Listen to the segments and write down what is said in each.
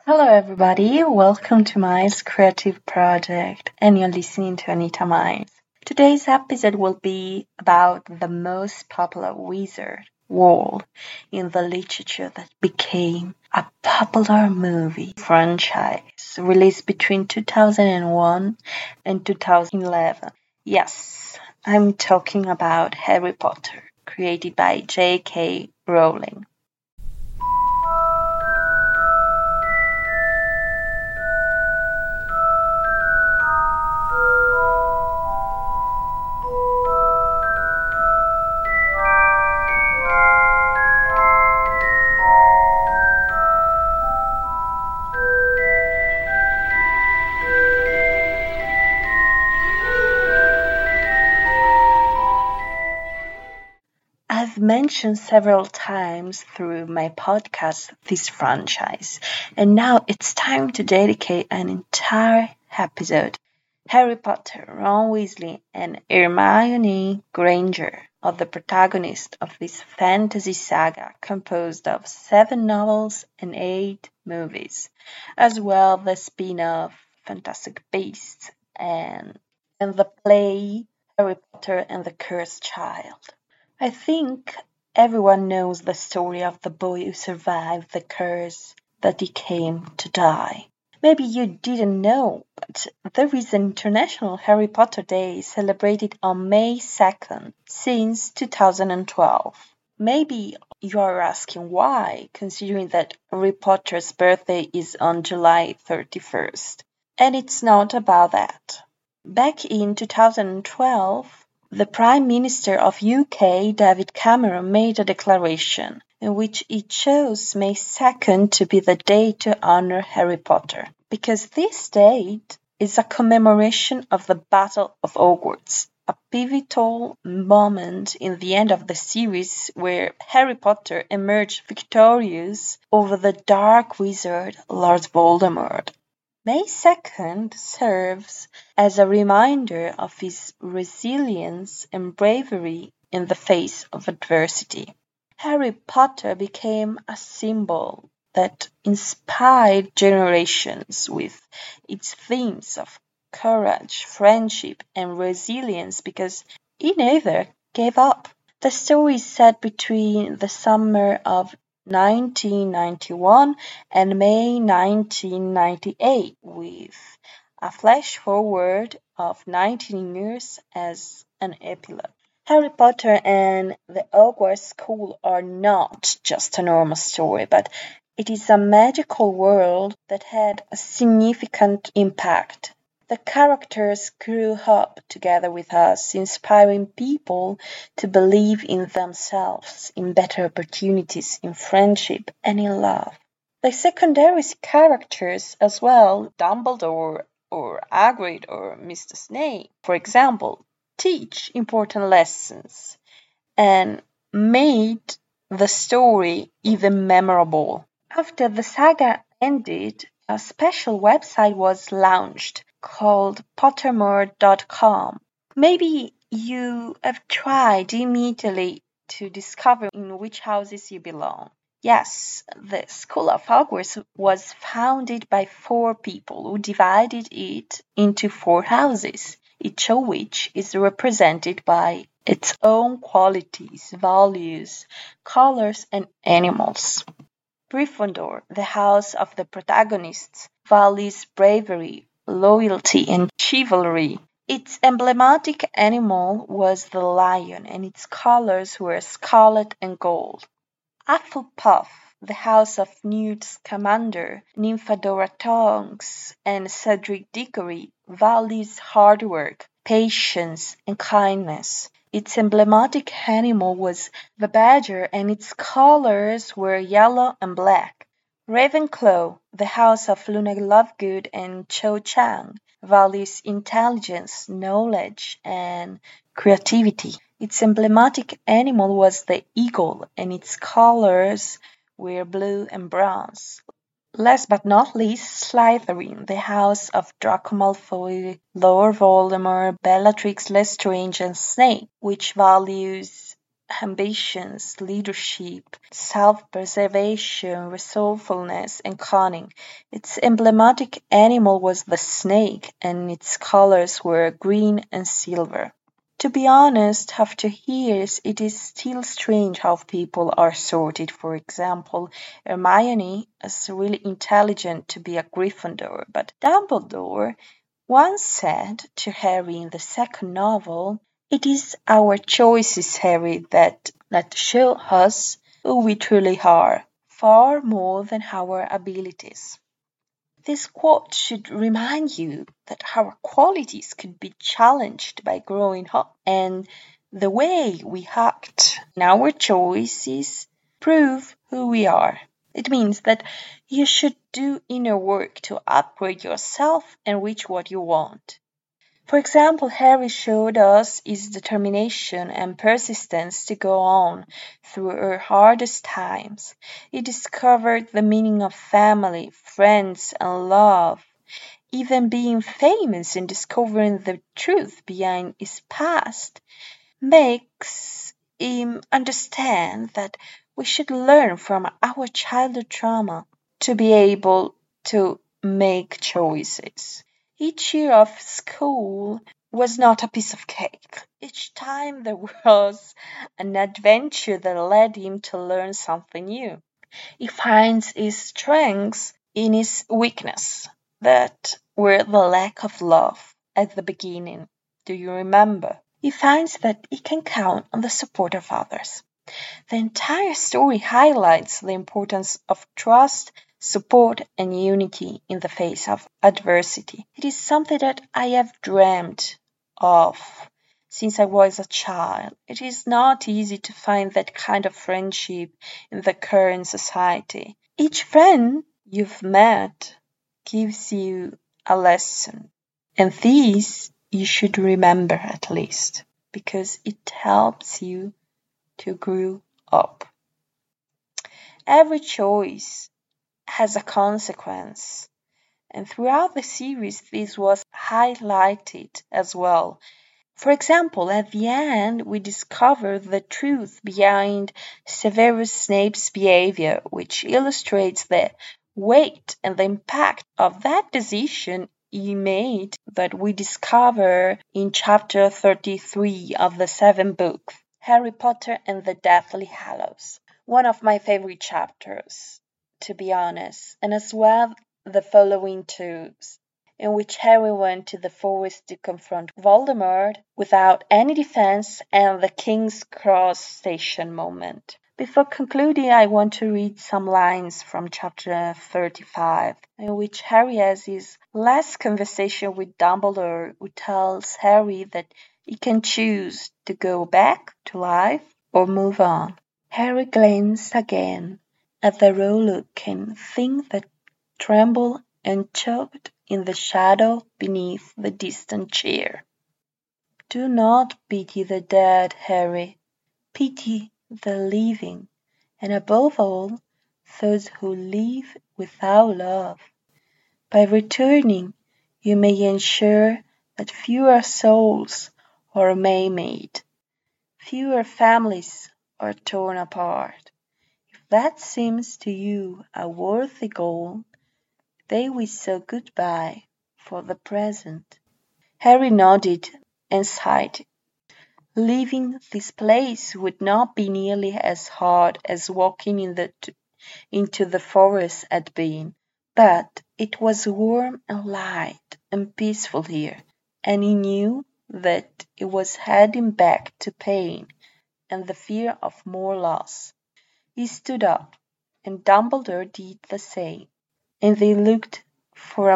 Hello, everybody. Welcome to Miles Creative Project, and you're listening to Anita Miles. Today's episode will be about the most popular wizard world in the literature that became a popular movie franchise released between 2001 and 2011. Yes, I'm talking about Harry Potter, created by J.K. Rowling. I've mentioned several times through my podcast this franchise, and now it's time to dedicate an entire episode. Harry Potter, Ron Weasley, and Hermione Granger are the protagonists of this fantasy saga composed of 7 novels and 8 movies, as well as the spin-off Fantastic Beasts and the play Harry Potter and the Cursed Child. I think everyone knows the story of the boy who survived the curse that he came to die. Maybe you didn't know, but there is an International Harry Potter Day celebrated on May 2nd since 2012. Maybe you are asking why, considering that Harry Potter's birthday is on July 31st. And it's not about that. Back in 2012, the Prime Minister of UK, David Cameron, made a declaration in which he chose May 2nd to be the day to honor Harry Potter, because this date is a commemoration of the Battle of Hogwarts, a pivotal moment in the end of the series where Harry Potter emerged victorious over the Dark Wizard Lord Voldemort. May 2nd serves as a reminder of his resilience and bravery in the face of adversity. Harry Potter became a symbol that inspired generations with its themes of courage, friendship, and resilience because he never gave up. The story is set between the summer of 1991 and May 1998 with a flash forward of 19 years as an epilogue. Harry Potter and the Hogwarts School are not just a normal story, but it is a magical world that had a significant impact. The characters grew up together with us, inspiring people to believe in themselves, in better opportunities, in friendship, and in love. The secondary characters as well, Dumbledore or Hagrid or Mr. Snape, for example, teach important lessons and made the story even memorable. After the saga ended, a special website was launched called Pottermore.com. Maybe you have tried immediately to discover in which houses you belong. Yes, the School of Hogwarts was founded by 4 people who divided it into 4 houses, each of which is represented by its own qualities, values, colors, and animals. Gryffindor, the house of the protagonists, values bravery, loyalty, and chivalry. Its emblematic animal was the lion, and its colors were scarlet and gold. Hufflepuff, the house of Newt Scamander, Nymphadora Tonks, and Cedric Diggory, values hard work, patience, and kindness. Its emblematic animal was the badger, and its colors were yellow and black. Ravenclaw, the house of Luna Lovegood and Cho Chang, values intelligence, knowledge, and creativity. Its emblematic animal was the eagle, and its colors were blue and bronze. Last but not least, Slytherin, the house of Draco Malfoy, Lord Voldemort, Bellatrix Lestrange, and Snape, which values ambitions, leadership, self-preservation, resourcefulness, and cunning. Its emblematic animal was the snake, and its colors were green and silver. To be honest, after years, it is still strange how people are sorted. For example, Hermione is really intelligent to be a Gryffindor, but Dumbledore once said to Harry in the second novel, "It is our choices, Harry, that show us who we truly are, far more than our abilities." This quote should remind you that our qualities could be challenged by growing up, and the way we act and our choices prove who we are. It means that you should do inner work to upgrade yourself and reach what you want. For example, Harry showed us his determination and persistence to go on through her hardest times. He discovered the meaning of family, friends, and love. Even being famous and discovering the truth behind his past makes him understand that we should learn from our childhood trauma to be able to make choices. Each year of school was not a piece of cake. Each time there was an adventure that led him to learn something new. He finds his strengths in his weakness that were the lack of love at the beginning. Do you remember? He finds that he can count on the support of others. The entire story highlights the importance of trust, support, and unity in the face of adversity. It is something that I have dreamed of since I was a child. It is not easy to find that kind of friendship in the current society. Each friend you've met gives you a lesson, and these you should remember at least, because it helps you to grow up. Every choice has a consequence, and throughout the series, this was highlighted as well. For example, at the end, we discover the truth behind Severus Snape's behavior, which illustrates the weight and the impact of that decision he made that we discover in chapter 33 of the 7 books, Harry Potter and the Deathly Hallows. One of my favorite chapters, to be honest, and as well the following two, in which Harry went to the forest to confront Voldemort without any defense, and the King's Cross station moment. Before concluding, I want to read some lines from chapter 35, in which Harry has his last conversation with Dumbledore, who tells Harry that he can choose to go back to life or move on. Harry glanced again at the rollicking thing that trembled and choked in the shadow beneath the distant chair. "Do not pity the dead, Harry. Pity the living, and above all, those who live without love. By returning, you may ensure that fewer souls are maimed, fewer families are torn apart. If that seems to you a worthy goal, they will say goodbye for the present." Harry nodded and sighed. Leaving this place would not be nearly as hard as walking into the forest had been, but it was warm and light and peaceful here, and he knew that it was heading back to pain and the fear of more loss. He stood up, and Dumbledore did the same, and they looked for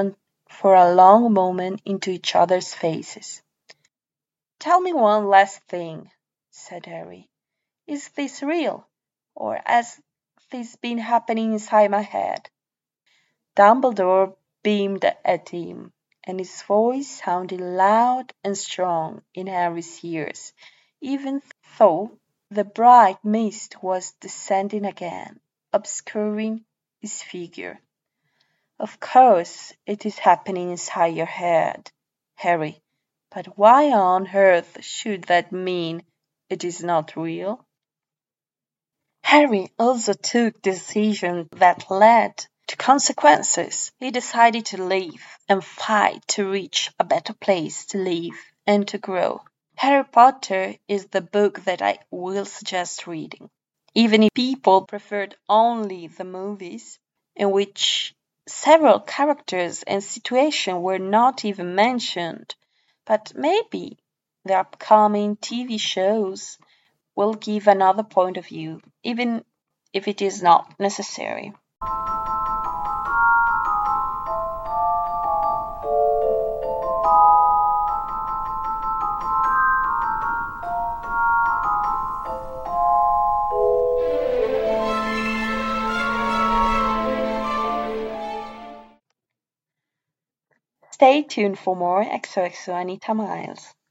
a long moment into each other's faces. "Tell me one last thing," said Harry. "Is this real, or has this been happening inside my head?" Dumbledore beamed at him, and his voice sounded loud and strong in Harry's ears, even though the bright mist was descending again, obscuring his figure. "Of course it is happening inside your head, Harry. But why on earth should that mean it is not real? Harry also took decisions that led to consequences. He decided to leave and fight to reach a better place to live and to grow. Harry Potter is the book that I will suggest reading. Even if people preferred only the movies, in which several characters and situations were not even mentioned, but maybe the upcoming TV shows will give another point of view, even if it is not necessary. Stay tuned for more XOXO Anita Miles.